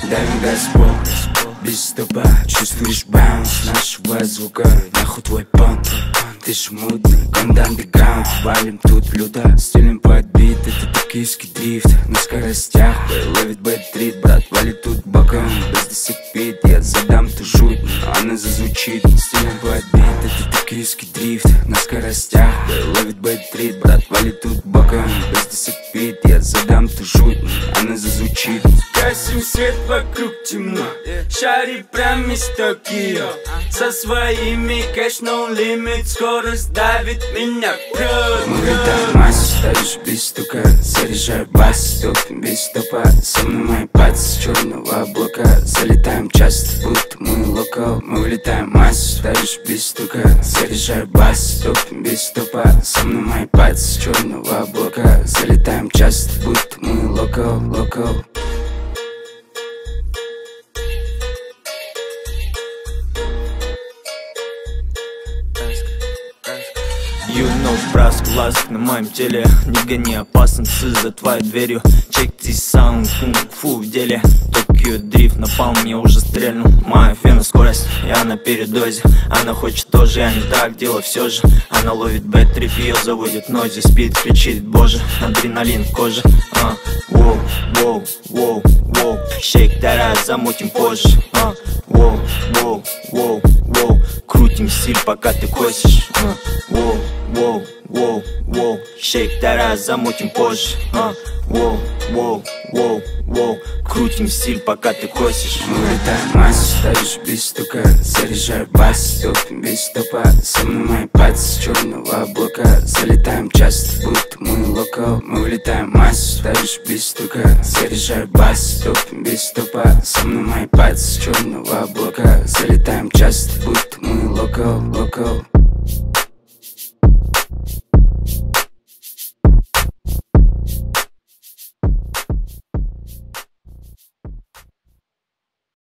давим газпол, без стопа. Чувствуешь баунс нашего звука, нахуй твой понт. Ты ж мутный, команда андеграунд. Валим тут люто, стилем подбит. Это токийский дрифт на скоростях. Ловит бэт-трит, брат, валит тут боком. Без досекпит, я задам ту жуть, но она зазвучит. Стилем подбит, это токийский дрифт на скоростях. Ловит бэт-трит, брат, валит тут боком. Без досекпит, я задам ту жуть, но она зазвучит. Гасим свет, вокруг темно. Шари прям из Токио. Со своими кэш, no limit. Скорость давит меня прет. Мы летаем масс, ставишь без стука. Заряжаю бас, топим без стопа. Со мной мои пац с черного облака. Залетаем часто, будто мы локал. Мы влетаем масс, ставишь без стука. Заряжаю бас, топим без стопа. Со мной мои пац с черного облака. Залетаем часто, будто мы локал, локал. You know, брас, глаз на моем теле. Не гони опасности за твоей дверью. Check this sound, кунг-фу в деле. Токио дрифт напал, мне уже стрельнул. Моя фена скорость, я на передозе. Она хочет тоже, я не так, дело все же. Она ловит бэт-трип, ее заводит нойзи. Спит, кричит, боже, адреналин в коже. Воу, воу, воу, воу. Шейк, дара, замутим позже. Воу, воу, воу, воу. Крутим стиль, пока ты косишь. Воу, воу, воу, воу. Шейк, дара, замутим позже. Воу, воу, воу, воу. Крутим стиль, пока ты косишь. Мы летаем масс, ставишь без стука. Заряжаю бас, топим без стопа. Со мной мои пац с черного облака. Залетаем часто, будто мы локал. Мы влетаем масс, ставишь без стука. Заряжаю бас, топим без стопа. Со мной мои пац с черного облака. Залетаем часто, будто мы локал, локал.